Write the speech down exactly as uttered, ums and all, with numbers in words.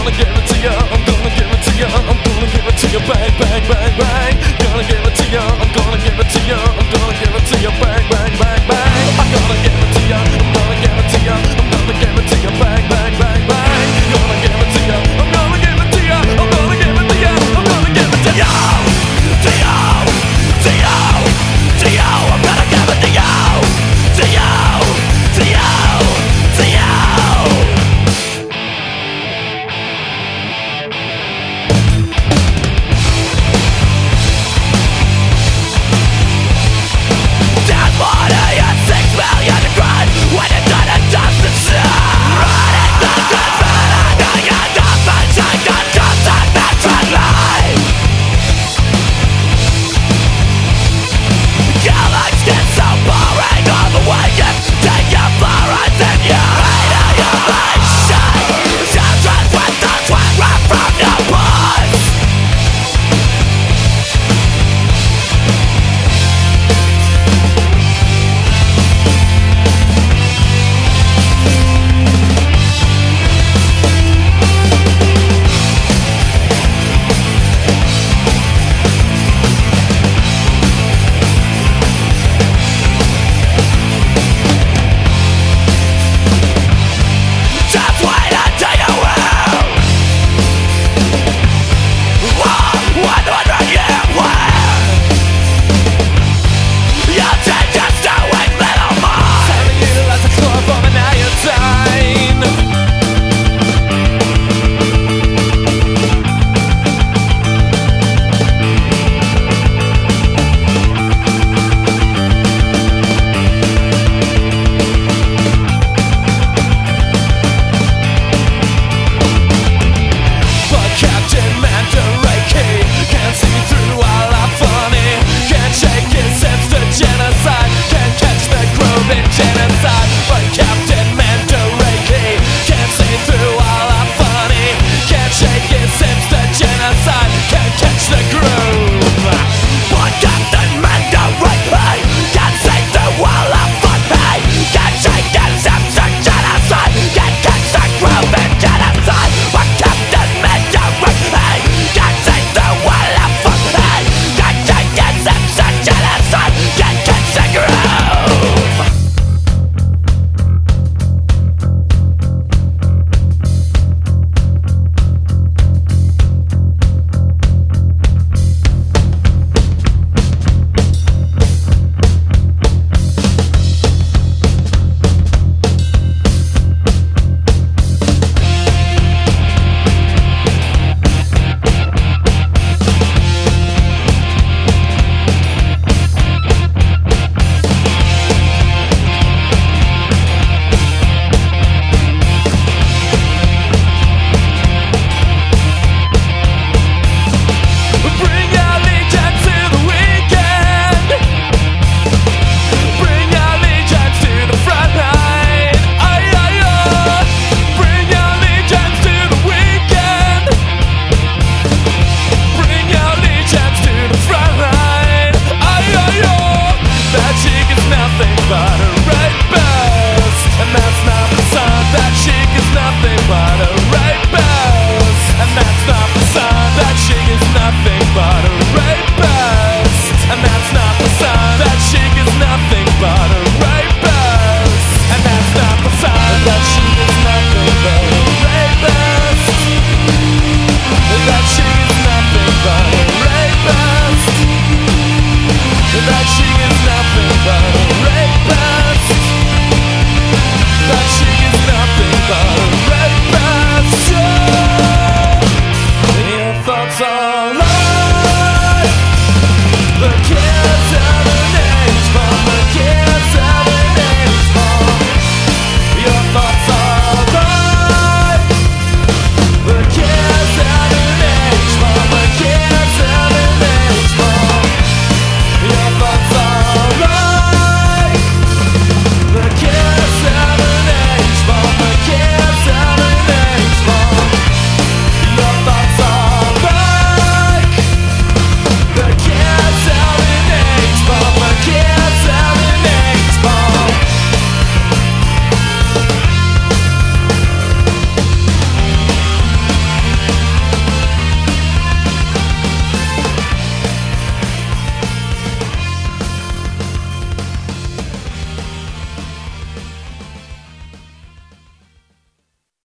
gonna give it to you, I'm gonna give it to you, I'm gonna give it to you, bang, bang, bang, bang. Gonna give it to you, I'm gonna give it to you, I'm gonna give it to you, bang, bang, bang, bang. I'm gonna give it to you, I'm gonna give it to you, I'm gonna give it to you, bang, bang, bang, bang. Gonna give it to you, I'm gonna give it to you, I'm gonna give it to you, I'm gonna give it to you, to you, to you, to you. I'm gonna give it to you, to you, to you, to you. Genocide, can't catch the groove in genocide, but Captain